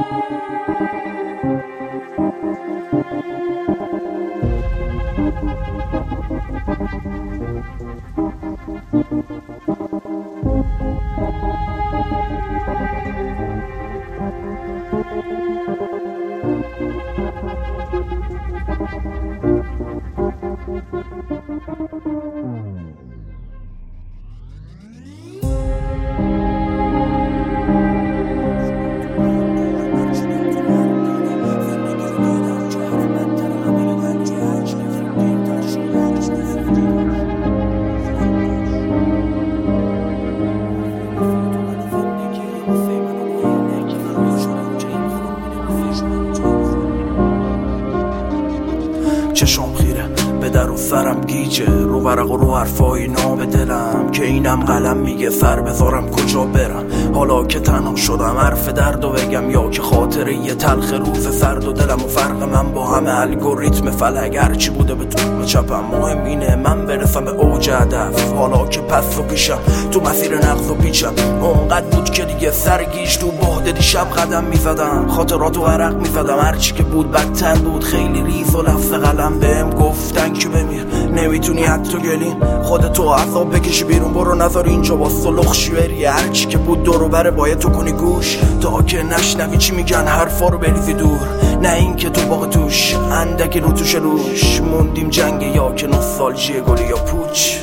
چشم خیره به در و سرم گیجه، رو ورق و رو حرفای ناب دلم که اینم قلم میگه سر بذارم کجا برم. حالا که تنها شدم حرف درد و بگم یا که خاطره یه تلخ روز سرد و دلم و فرق من با همه الگوریتم فلک هرچی بوده به توم چپم. مهم اینه من برسم به اوج هدف، حالا که پس و پیشم تو مسیر نقض و پیچم. اونقدر بود که دیگه سرگیش تو بهده دیشب قدم میزدم، خاطرات و عرق میزدم، هرچی که بود بدتر بود. خیلی ریز و لفظ قلم بهم گفتن که بمیر، نمیتونی حتی گلیم خودتو عذاب بکشی بیرون، برو نذار اینجا با سلخشی بری. هرچی که بود دور و بره باید تو کنی گوش تا که نشنوی چی میگن، حرفا رو بریزی دور. نه این که تو باغ توش اندکی رو توش روش موندیم جنگ، یا که نوستالژی گلی یا پوچ.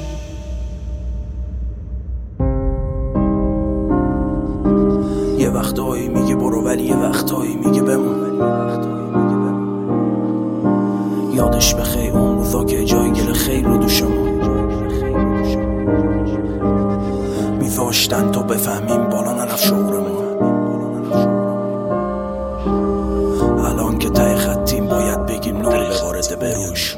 یه وقتایی میگه برو ولی یه وقتایی میگه بمون. یادش بخیر اون روزا که جای گل خیر رو دوشمون میذاشتن تا بفهمیم بالا نرفت شعورمون. الان که ته خطیم باید بگیم نور ببارده بروش.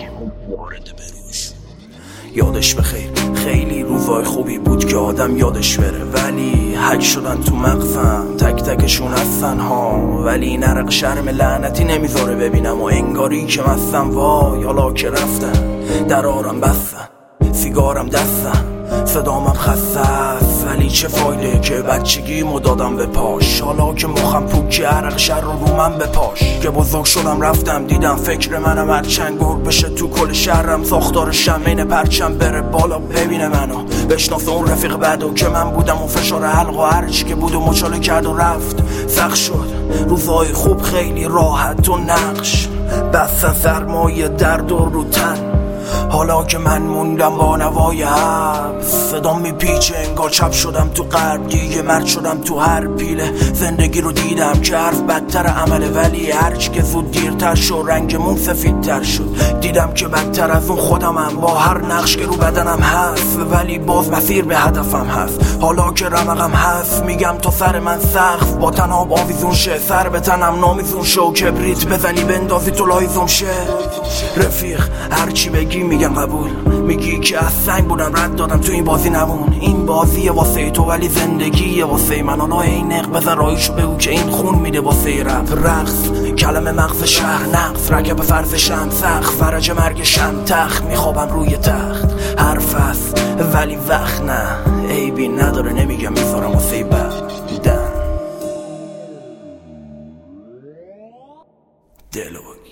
یادش بخیر خیلی روزای خوبی بود که آدم یادش بره، ولی حک شدن تو مغزم تک تکشون هستن ها. ولی نرق شرم لعنتی نمیذاره ببینم و انگاری که مستم. وای حالا که رفتن درارم بستن، سیگارم دستن، صدامم خسته است، ولی چه فایده که بچگیمو دادم به پاش. حالا که مخم پوکی عرق شر رو من به پاش. که بزرگ شدم رفتم دیدم فکر منم هرچنگ گرگ بشه تو کل شهرم. ساختار شمین پرچم بره بالا ببینه منو، بشناسه اون رفیق بعدو که من بودم. و فشار حلق و هرچی که بود و مچاله کرد و رفت. سخت شد روزای خوب خیلی راحت و نقش بس سرمایه درد و رو تن. حالا که من موندم با نوای حبس، صدام میپیچه انگار چپ شدم تو غرب. دیگه مرد شدم تو هر پیله، زندگی رو دیدم که حرف بدتر عمله. ولی هرچی که زود دیرتر شد رنگمون سفیدتر شد. دیدم که بدتر از اون خودمم با هر نقش که رو بدنم هست، ولی باز مسیر به هدفم هست. حالا که رمقم هست میگم تا سر من سقف با تناب آویزون شه، سر به تنم نامیزون شو. کبریت بزنی بندازی تو لایزم شه. رفیق هرچی بگی میگم قبول، میگی که از سنگ بودم رد دادم تو این بازی نمون. این بازیه واسه تو ولی زندگیه واسه من. حالا این نق بزن رایشو بگو که این خون میده واسه رپ. رقص کلمه مغز شهر نقص، رکب فرض شم سخت، فرج مرگ شم تخت. میخوابم روی تخت حرف هست ولی وقت نه، عیبی نداره نمیگم میذارم واسه بدن. دلو